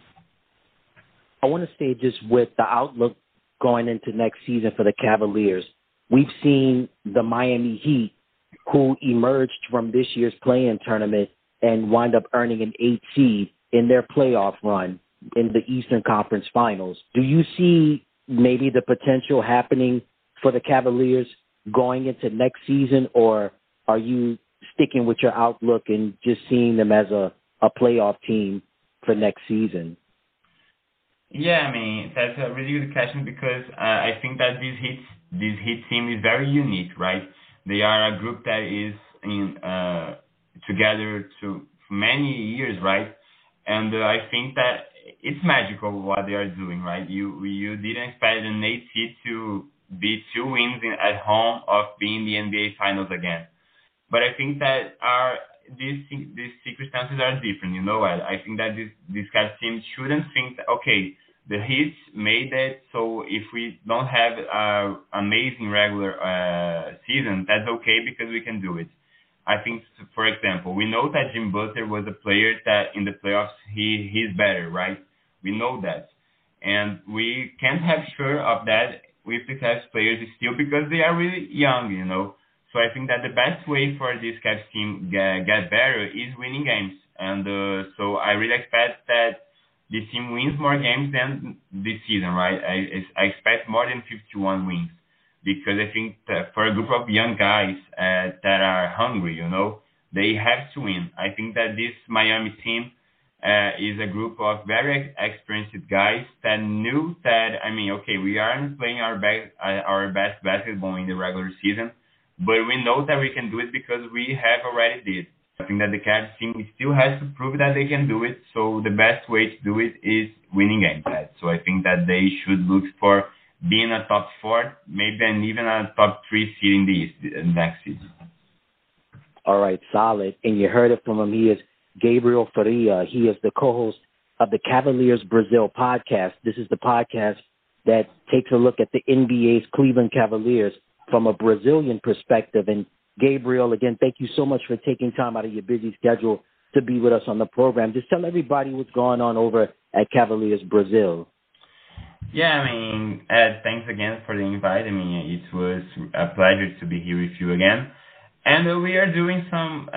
I want to stay just with the outlook going into next season for the Cavaliers. We've seen the Miami Heat, who emerged from this year's play-in tournament and wind up earning an 8 seed in their playoff run in the Eastern Conference Finals. Do you see maybe the potential happening for the Cavaliers going into next season, or are you sticking with your outlook and just seeing them as a playoff team for next season? Yeah, I mean, that's a really good question, because I think that this Heat team is very unique, right? They are a group that is together for many years, right? And I think that it's magical what they are doing, right? You didn't expect an 8 seed to be 2 wins at home of being the NBA Finals again. But I think that these circumstances are different, you know. I think that this kind of team shouldn't think that, okay, the Heat made it, so if we don't have an amazing regular season, that's okay because we can do it. I think, for example, we know that Jim Butler was a player that in the playoffs he's better, right? We know that. And we can't have sure of that with the Cavs players still because they are really young, you know. So I think that the best way for this Cavs team get better is winning games. And so I really expect that this team wins more games than this season, right? I expect more than 51 wins because I think that for a group of young guys that are hungry, you know, they have to win. I think that this Miami team is a group of very experienced guys that knew that, I mean, okay, we aren't playing our best basketball in the regular season, but we know that we can do it because we have already did. I think that the Cavs team still has to prove that they can do it, so the best way to do it is winning games. So I think that they should look for being a top 4, maybe and even a top 3 seed in the East next season. All right, solid. And you heard it from him. He is Gabriel Faria. He is the co-host of the Cavaliers Brazil podcast. This is the podcast that takes a look at the NBA's Cleveland Cavaliers from a Brazilian perspective. And Gabriel, again, thank you so much for taking time out of your busy schedule to be with us on the program. Just tell everybody what's going on over at Cavaliers Brazil. Yeah, I mean, Ed, thanks again for the invite. I mean, it was a pleasure to be here with you again. And we are doing some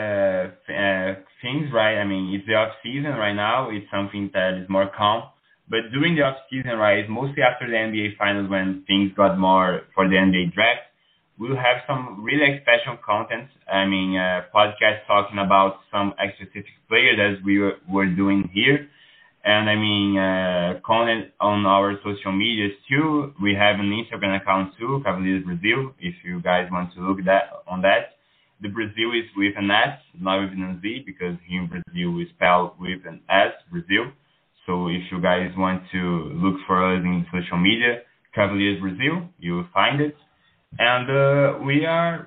things, right? I mean, it's the off-season right now. It's something that is more calm. But during the off-season, right, mostly after the NBA Finals when things got more for the NBA Draft, we'll have some really special content. I mean, podcasts talking about some specific players as we were doing here. And I mean, content on our social medias too. We have an Instagram account too, Cavaliers Brazil, if you guys want to look on that. The Brazil is with an S, not with an Z, because here in Brazil we spell with an S, Brazil. So if you guys want to look for us in social media, Cavaliers Brazil, you will find it. And we are,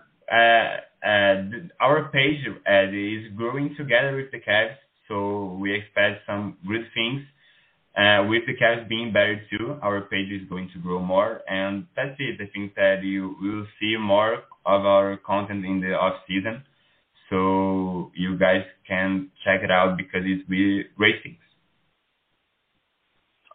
our page is growing together with the Cavs, so we expect some good things. With the Cavs being better too, our page is going to grow more, and that's it. I think that you will see more of our content in the off-season, so you guys can check it out because it's really great things.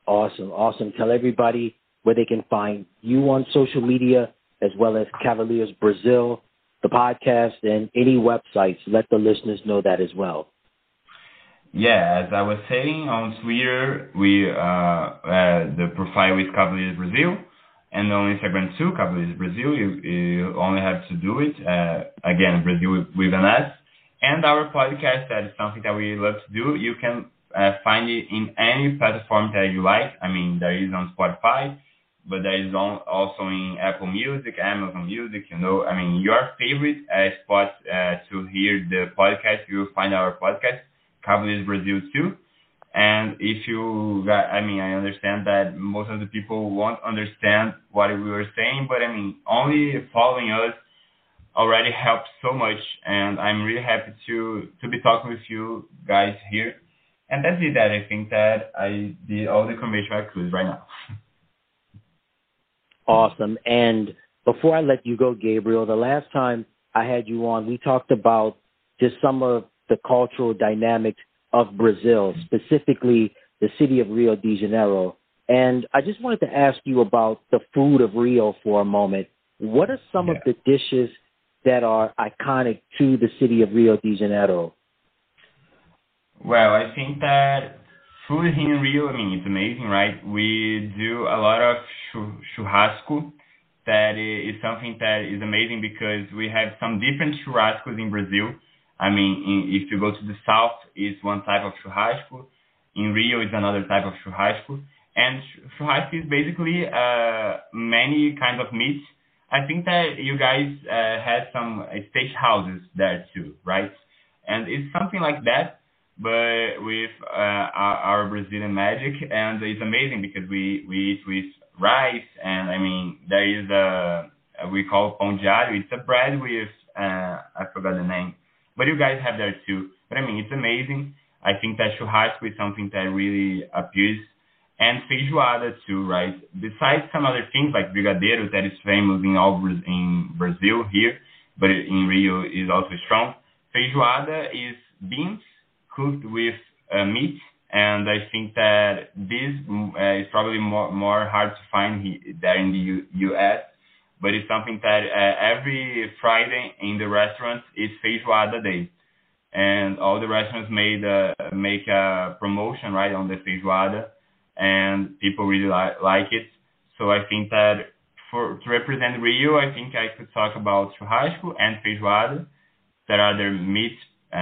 Awesome. Tell everybody where they can find you on social media, as well as Cavaliers Brazil, the podcast, and any websites. Let the listeners know that as well. Yeah, as I was saying, on Twitter, we the profile is Cavaliers Brazil, and on Instagram too, Cavaliers Brazil. You only have to do it. Again, Brazil with an S. And our podcast, that is something that we love to do. You can find it in any platform that you like. I mean, there is on Spotify, but there is also in Apple Music, Amazon Music, I mean, your favorite spot to hear the podcast, you will find our podcast, Cavaliers Brazil too. And if you got, I understand that most of the people won't understand what we were saying, but only following us already helps so much. And I'm really happy to be talking with you guys here. And that's it. That I think that I did all the information I could right now. Awesome. And before I let you go, Gabriel, the last time I had you on, we talked about just some of the cultural dynamics of Brazil, specifically the city of Rio de Janeiro. And I just wanted to ask you about the food of Rio for a moment. What are some of the dishes that are iconic to the city of Rio de Janeiro? Well, I think that food here in Rio, it's amazing, right? We do a lot of churrasco. That is something that is amazing because we have some different churrascos in Brazil. If you go to the south, it's one type of churrasco. In Rio, it's another type of churrasco. And churrasco is basically many kinds of meats. I think that you guys had some steak houses there too, right? And it's something like that, but with our Brazilian magic. And it's amazing because we eat with rice, and there is we call pão de alho. It's a bread with I forgot the name, but you guys have that too. But it's amazing. I think that churrasco is something that really appeals, and feijoada too, right? Besides some other things like brigadeiro that is famous in Brazil here, but in Rio is also strong. Feijoada is beans cooked with meat. And I think that this is probably more hard to find there in the U.S., but it's something that every Friday in the restaurants is feijoada day. And all the restaurants make a promotion, right, on the feijoada, and people really like it. So I think that to represent Rio, I think I could talk about churrasco and feijoada that are the meat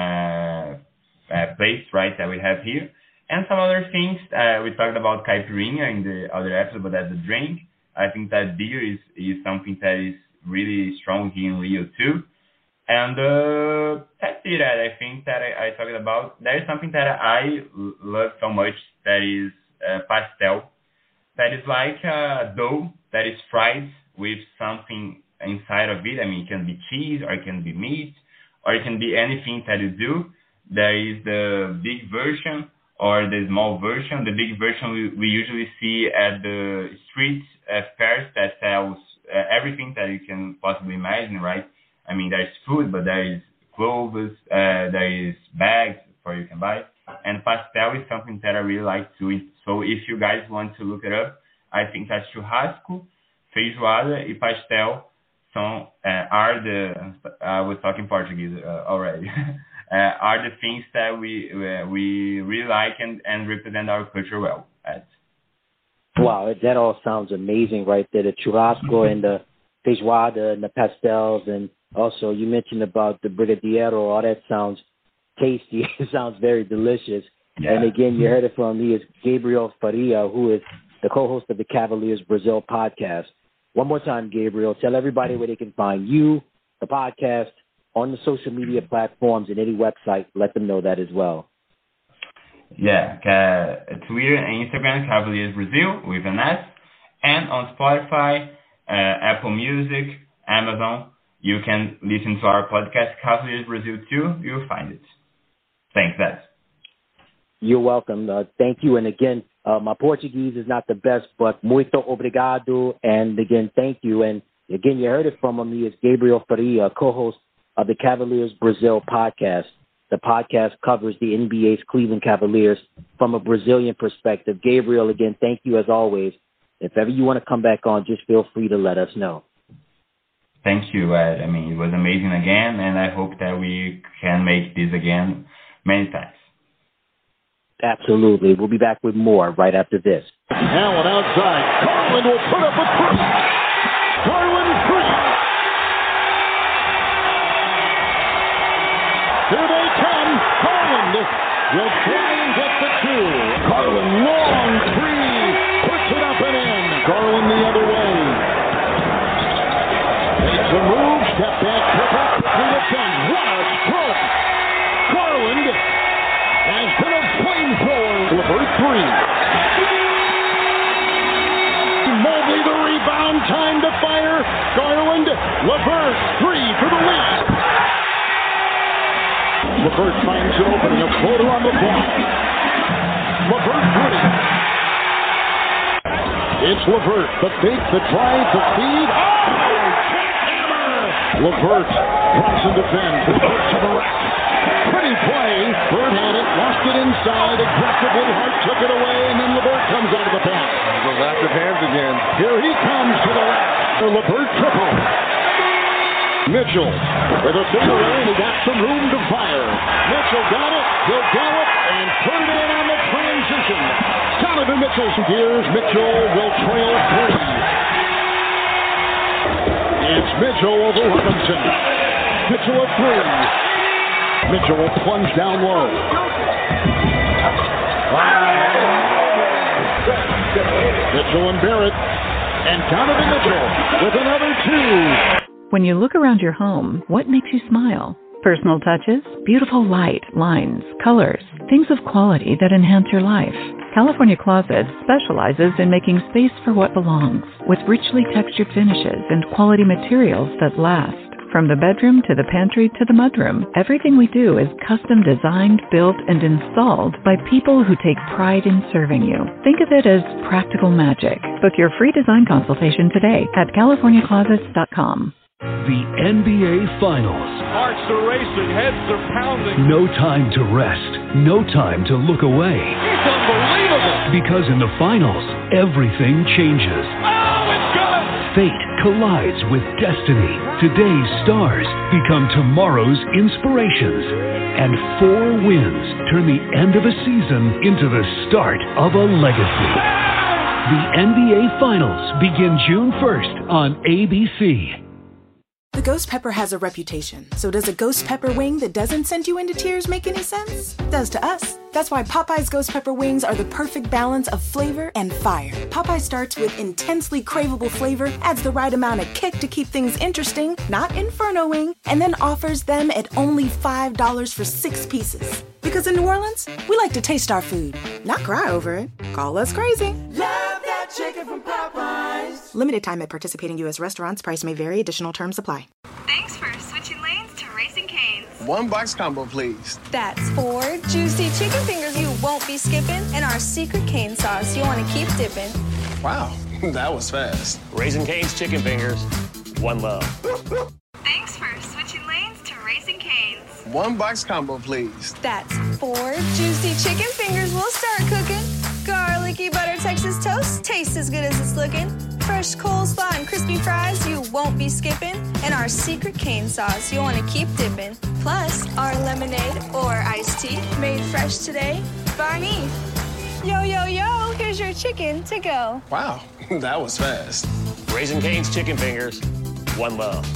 plates, right, that we have here. And some other things, we talked about caipirinha in the other episode, but as a drink, I think that beer is something that is really strong here in Rio too. And that's it. I think that I talked about. There is something that I love so much that is pastel. That is like a dough that is fried with something inside of it. It can be cheese, or it can be meat, or it can be anything that you do. There is the big version or the small version. The big version we usually see at the street fairs that sells everything that you can possibly imagine, right? There is food, but there is clothes, there is bags for you can buy. And pastel is something that I really like to eat. So if you guys want to look it up, I think that churrasco, feijoada e pastel are the, I was talking Portuguese already, are the things that we really like and represent our culture well at. Wow, that all sounds amazing right there. The churrasco and the feijoada and the pastels, and also you mentioned about the brigadeiro. All that sounds tasty. It sounds very delicious. Yeah. And again, you heard it from me. It's Gabriel Faria, who is the co-host of the Cavaliers Brazil podcast. One more time, Gabriel, tell everybody where they can find you, the podcast, on the social media platforms and any website. Let them know that as well. Yeah, Twitter and Instagram, Cavaliers Brazil with an S, and on Spotify, Apple Music, Amazon. You can listen to our podcast, Cavaliers Brazil too. You'll find it. Thanks, Dad. You're welcome. Thank you. And again, my Portuguese is not the best, but muito obrigado. And again, thank you. And again, you heard it from him. He is Gabriel Faria, co-host of the Cavaliers Brazil podcast. The podcast covers the NBA's Cleveland Cavaliers from a Brazilian perspective. Gabriel, again, thank you as always. If ever you want to come back on, just feel free to let us know. Thank you, Ed. I mean, it was amazing again, and I hope that we can make this again many times. Absolutely. We'll be back with more right after this. Allen outside. Garland will put up a three. Garland free. Here they come. Garland will try and get the two. Garland, long three. Puts it up and in. Garland the other way. Makes a move. Step back. Triple. Quickly defend. What a stroke. Garland has been a flamethrower. LeVert three. Mobley the rebound. Time to fire. Garland. LeVert three for the lead. LeVert finds an opening. A floater on the block. LeVert three. It's LeVert. The fake, the drive, the feed. Oh! Hammer! LeVert tries to defend. LeVert to the rack. Pretty play. Bird had it, lost it inside, aggressively. Hart took it away, and then LeVert comes out of the pass. Goes active hands again. Here he comes to the rack. The LeVert triple. Mitchell with a single lane. He got some room to fire. Mitchell got it. He'll gallop and put it in on the transition. Donovan Mitchell's gears. Mitchell will trail three. It's Mitchell over Robinson. Mitchell at three. Mitchell will plunge down low. Mitchell and Barrett. And Donovan Mitchell with another two. When you look around your home, what makes you smile? Personal touches, beautiful light, lines, colors, things of quality that enhance your life. California Closets specializes in making space for what belongs, with richly textured finishes and quality materials that last. From the bedroom to the pantry to the mudroom, everything we do is custom designed, built, and installed by people who take pride in serving you. Think of it as practical magic. Book your free design consultation today at CaliforniaClosets.com. The NBA Finals. Hearts are racing, heads are pounding. No time to rest. No time to look away. It's unbelievable. Because in the finals, everything changes. Oh, it's good. Fate collides with destiny. Today's stars become tomorrow's inspirations. And 4 wins turn the end of a season into the start of a legacy. The NBA Finals begin June 1st on ABC. The ghost pepper has a reputation, so does a ghost pepper wing that doesn't send you into tears make any sense? Does to us. That's why Popeye's ghost pepper wings are the perfect balance of flavor and fire. Popeye starts with intensely craveable flavor, adds the right amount of kick to keep things interesting, not Inferno wing, and then offers them at only $5 for 6 pieces. Because in New Orleans, we like to taste our food, not cry over it. Call us crazy. Love that chicken from Popeyes. Limited time at participating U.S. restaurants. Price may vary. Additional terms apply. Thanks for switching lanes to Raising Cane's. 1 box combo, please. That's 4 juicy chicken fingers you won't be skipping, and our secret cane sauce you want to keep dipping. Wow, that was fast. Raising Cane's chicken fingers. One love. Thanks for switching lanes to Raising Cane's. 1 box combo, please. That's 4 juicy chicken fingers we'll start cooking. Garlicky butter Texas toast tastes as good as it's looking. Fresh coleslaw and crispy fries you won't be skipping. And our secret cane sauce you want to keep dipping. Plus, our lemonade or iced tea made fresh today by me. Yo, yo, yo, here's your chicken to go. Wow, that was fast. Raising Cane's chicken fingers. One love.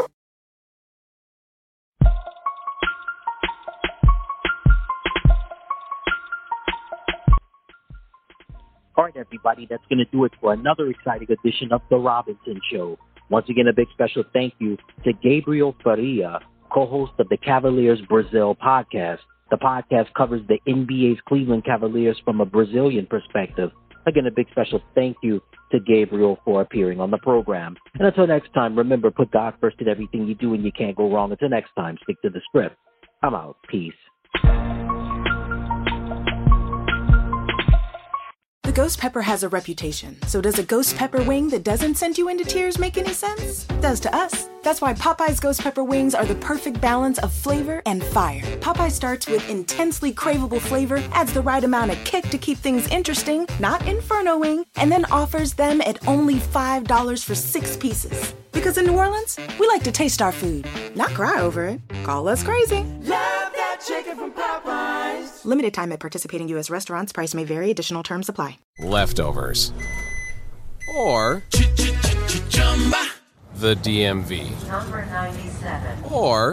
All right, everybody, that's going to do it for another exciting edition of The Robinson Show. Once again, a big special thank you to Gabriel Faria, co-host of the Cavaliers Brazil podcast. The podcast covers the NBA's Cleveland Cavaliers from a Brazilian perspective. Again, a big special thank you to Gabriel for appearing on the program. And until next time, remember, put God first in everything you do and you can't go wrong. Until next time, stick to the script. I'm out. Peace. ghost pepper has a reputation, so does a ghost pepper wing that doesn't send you into tears make any sense? Does to us. That's why Popeye's ghost pepper wings are the perfect balance of flavor and fire. Popeye starts with intensely craveable flavor, adds the right amount of kick to keep things interesting, not inferno-ing, and then offers them at only $5 for 6 pieces. Because in New Orleans, we like to taste our food, not cry over it. Call us crazy. Love that chicken from Popeyes. Limited time at participating U.S. restaurants. Price may vary. Additional terms apply. Leftovers. Or the DMV. Number 97. Or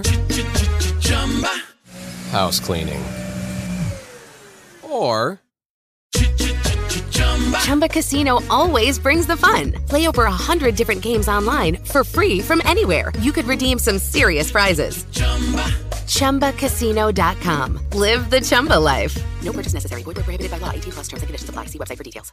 house cleaning. Or Chumba Casino always brings the fun. Play over 100 different games online for free from anywhere. You could redeem some serious prizes. ChumbaCasino.com. Live the Chumba life. No purchase necessary. Void where prohibited by law. 18+ terms and conditions apply. See website for details.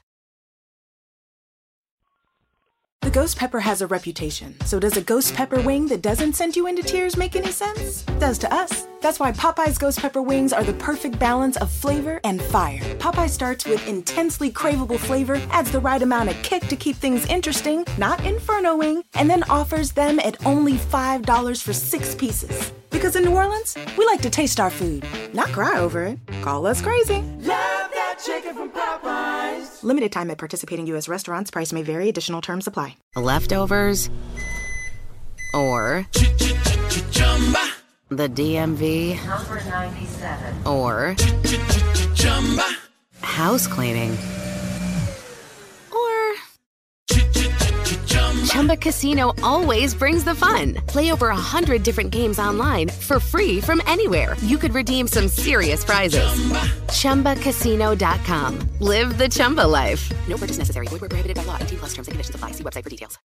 The ghost pepper has a reputation, so does a ghost pepper wing that doesn't send you into tears make any sense? Does to us. That's why Popeye's ghost pepper wings are the perfect balance of flavor and fire. Popeye starts with intensely craveable flavor, adds the right amount of kick to keep things interesting, not inferno-ing, and then offers them at only $5 for 6 pieces. Because in New Orleans, we like to taste our food, not cry over it. Call us crazy. Love that chicken from Popeyes. Limited time at participating U.S. restaurants. Price may vary. Additional terms apply. Leftovers. Or the DMV. Number 97. Or house cleaning. Or Chumba Casino always brings the fun. Play over 100 different games online for free from anywhere. You could redeem some serious prizes. ChumbaCasino.com. Live the Chumba life. No purchase necessary. Void where prohibited by law. 18+ terms and conditions apply. See website for details.